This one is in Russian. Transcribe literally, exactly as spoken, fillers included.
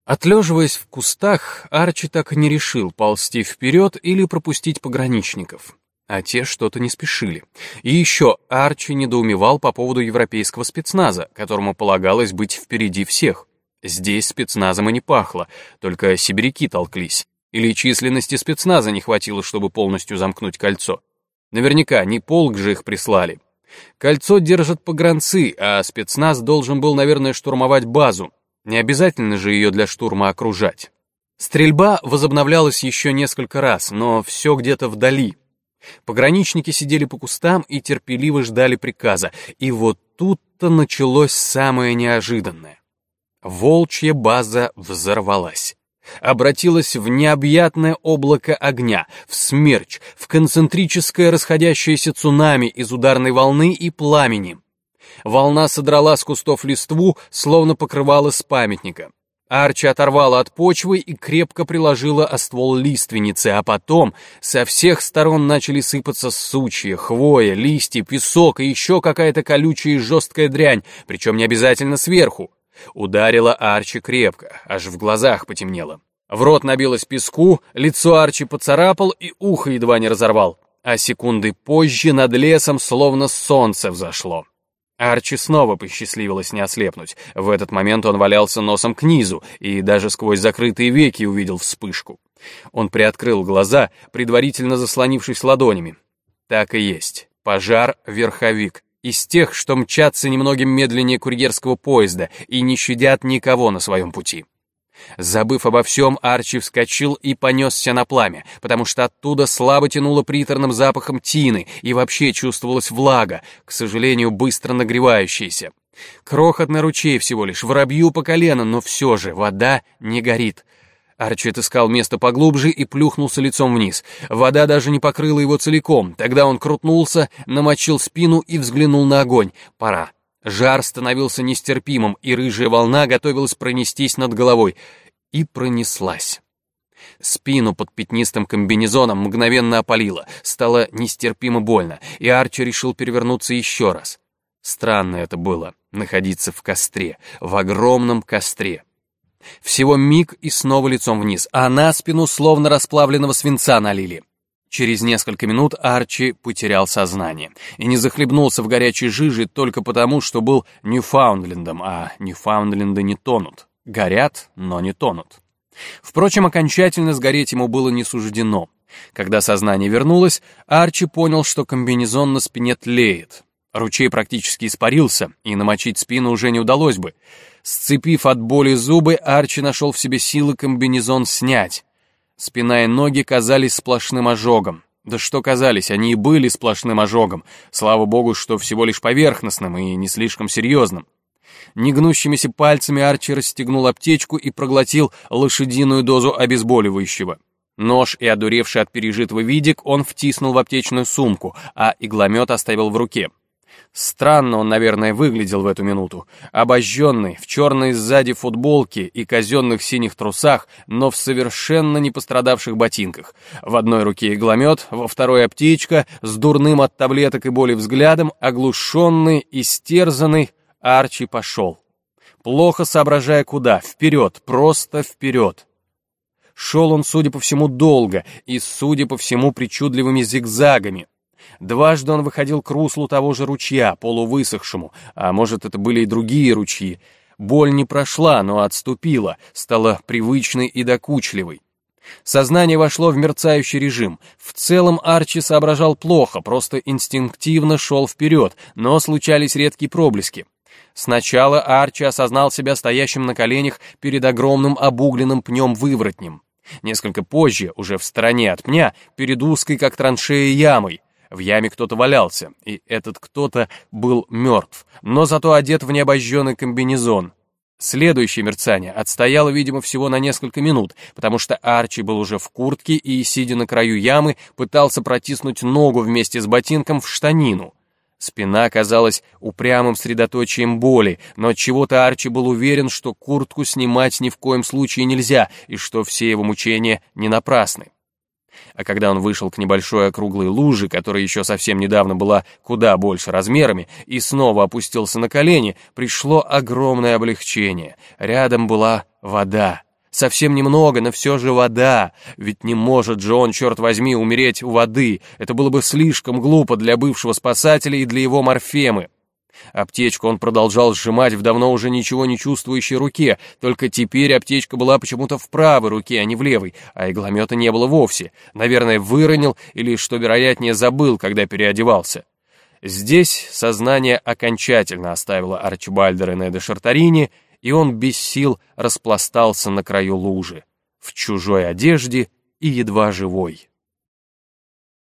Отлеживаясь в кустах, Арчи так и не решил, ползти вперед или пропустить пограничников. А те что-то не спешили. И еще Арчи недоумевал по поводу европейского спецназа, которому полагалось быть впереди всех. Здесь спецназом и не пахло, только сибиряки толклись. Или численности спецназа не хватило, чтобы полностью замкнуть кольцо. Наверняка не полк же их прислали. Кольцо держат погранцы, а спецназ должен был, наверное, штурмовать базу. Не обязательно же ее для штурма окружать. Стрельба возобновлялась еще несколько раз, но все где-то вдали. Пограничники сидели по кустам и терпеливо ждали приказа. И вот тут-то началось самое неожиданное. Волчья база взорвалась. Обратилась в необъятное облако огня, в смерч, в концентрическое расходящееся цунами из ударной волны и пламени. Волна содрала с кустов листву, словно покрывало с памятника. Арчи оторвала от почвы и крепко приложила о ствол лиственницы, а потом со всех сторон начали сыпаться сучья, хвоя, листья, песок и еще какая-то колючая и жесткая дрянь, причем не обязательно сверху. Ударила Арчи крепко, аж в глазах потемнело. В рот набилось песку, лицо Арчи поцарапал и ухо едва не разорвал, а секунды позже над лесом словно солнце взошло. Арчи снова посчастливилось не ослепнуть. В этот момент он валялся носом к низу и даже сквозь закрытые веки увидел вспышку. Он приоткрыл глаза, предварительно заслонившись ладонями. Так и есть. Пожар-верховик. Из тех, что мчатся немногим медленнее курьерского поезда и не щадят никого на своем пути. Забыв обо всем, Арчи вскочил и понесся на пламя, потому что оттуда слабо тянуло приторным запахом тины и вообще чувствовалась влага, к сожалению, быстро нагревающаяся. Крохотный ручей всего лишь, воробью по колено, но все же вода не горит. Арчи отыскал место поглубже и плюхнулся лицом вниз. Вода даже не покрыла его целиком. Тогда он крутнулся, намочил спину и взглянул на огонь. Пора. Жар становился нестерпимым, и рыжая волна готовилась пронестись над головой. И пронеслась. Спину под пятнистым комбинезоном мгновенно опалило. Стало нестерпимо больно, и Арчи решил перевернуться еще раз. Странно это было, находиться в костре, в огромном костре. Всего миг и снова лицом вниз, а на спину словно расплавленного свинца налили. Через несколько минут Арчи потерял сознание и не захлебнулся в горячей жиже только потому, что был Ньюфаундлендом, а Ньюфаундленды не тонут. Горят, но не тонут. Впрочем, окончательно сгореть ему было не суждено. Когда сознание вернулось, Арчи понял, что комбинезон на спине тлеет. Ручей практически испарился, и намочить спину уже не удалось бы. Сцепив от боли зубы, Арчи нашел в себе силы комбинезон снять. Спина и ноги казались сплошным ожогом. Да что казались, они и были сплошным ожогом. Слава богу, что всего лишь поверхностным и не слишком серьезным. Негнущимися пальцами Арчи расстегнул аптечку и проглотил лошадиную дозу обезболивающего. Нож и одуревший от пережитого видик он втиснул в аптечную сумку, а игломет оставил в руке. Странно он, наверное, выглядел в эту минуту. Обожженный, в черной сзади футболке и казенных синих трусах, но в совершенно не пострадавших ботинках. В одной руке игломет, во второй аптечка, с дурным от таблеток и боли взглядом, оглушенный, истерзанный, Арчи пошел. Плохо соображая куда, вперед, просто вперед. Шел он, судя по всему, долго и, судя по всему, причудливыми зигзагами. Дважды он выходил к руслу того же ручья, полувысохшему, а может, это были и другие ручьи. Боль не прошла, но отступила, стала привычной и докучливой. Сознание вошло в мерцающий режим. В целом Арчи соображал плохо, просто инстинктивно шел вперед, но случались редкие проблески. Сначала Арчи осознал себя стоящим на коленях перед огромным обугленным пнем-выворотнем. Несколько позже, уже в стороне от пня, перед узкой, как траншея, ямой. В яме кто-то валялся, и этот кто-то был мертв, но зато одет в необожженный комбинезон. Следующее мерцание отстояло, видимо, всего на несколько минут, потому что Арчи был уже в куртке и, сидя на краю ямы, пытался протиснуть ногу вместе с ботинком в штанину. Спина казалась упрямым средоточием боли, но отчего-то Арчи был уверен, что куртку снимать ни в коем случае нельзя, и что все его мучения не напрасны. А когда он вышел к небольшой округлой луже, которая еще совсем недавно была куда больше размерами, и снова опустился на колени, пришло огромное облегчение. Рядом была вода. Совсем немного, но все же вода. Ведь не может же он, черт возьми, умереть у воды. Это было бы слишком глупо для бывшего спасателя и для его морфемы. Аптечку он продолжал сжимать в давно уже ничего не чувствующей руке, только теперь аптечка была почему-то в правой руке, а не в левой, а игломета не было вовсе. Наверное, выронил или, что вероятнее, забыл, когда переодевался. Здесь сознание окончательно оставило Арчибальда Рене де Шартарини, и он без сил распластался на краю лужи, в чужой одежде и едва живой.